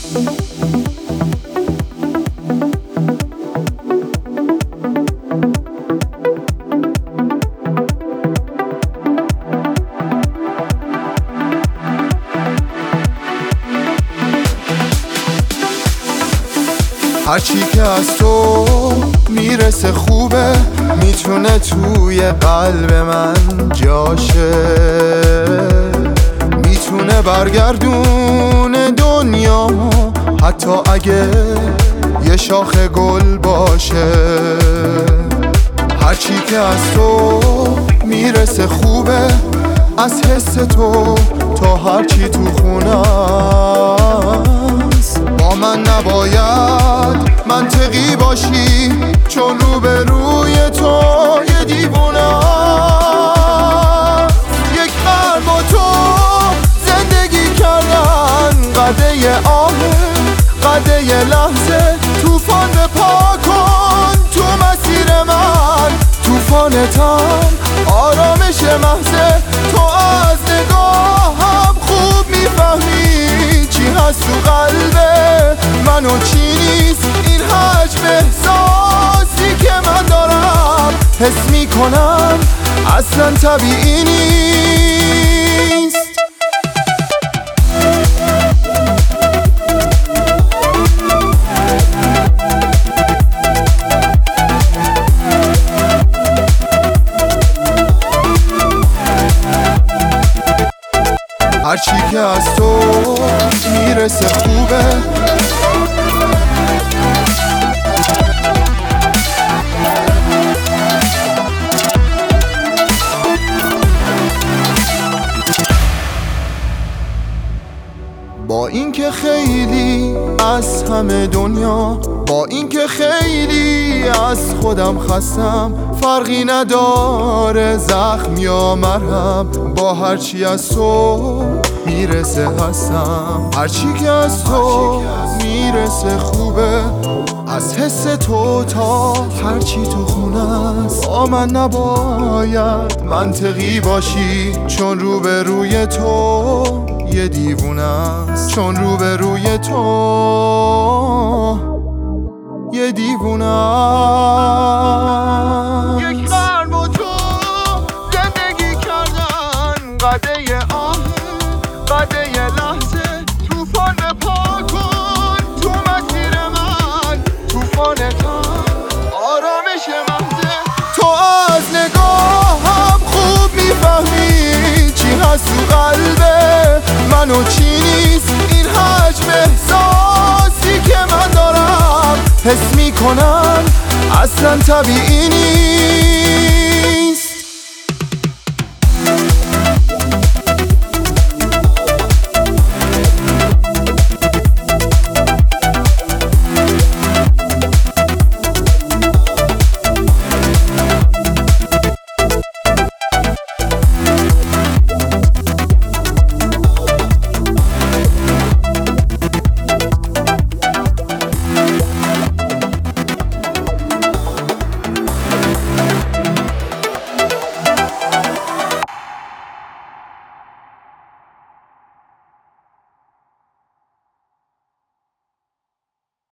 هرچی که از تو میرسه خوبه، میتونه توی قلب من جاشه، میتونه برگردون دنیا حتی اگه یه شاخ گل باشه. هرچی که از تو میرسه خوبه، از حس تو تا هرچی تو خونه است. با من نباید منطقی باشی، چون روبروی تو یه دیوونه. یک قرن با تو زندگی کردن، قده آهه قده لحظه، طوفان به پا کن تو مسیر من، طوفانتم آرامش محضه. تو از نگاهم خوب میفهمی چی هست تو قلبه من و چی نیست. این حجم احساسی که من دارم حس میکنم اصلا طبیعی نیست. هرچی که از تو میرسه خوبه، با اینکه خیلی از همه دنیا، با اینکه خیلی از خودم خستم، فرقی نداره زخم یا مرهم، با هرچی از تو میرسه هستم. هرچی که از تو میرسه خوبه، از حس تو تا هرچی تو خونه است. با من نباید منطقی باشی، چون روبروی تو یه دیوونه است، چون روبروی تو یه دیوونه است. یک قرن با تو زندگی کردن، قده آهه قده لحظه، طوفان به پا کن تو مسیر من، طوفانتم آرامش محضه. تو از نگاهم خوب میفهمی چی هست تو قلبه من و چی نیست. این حجم احساسی که من دارم حس میکنم اصلا طبیعی نیست.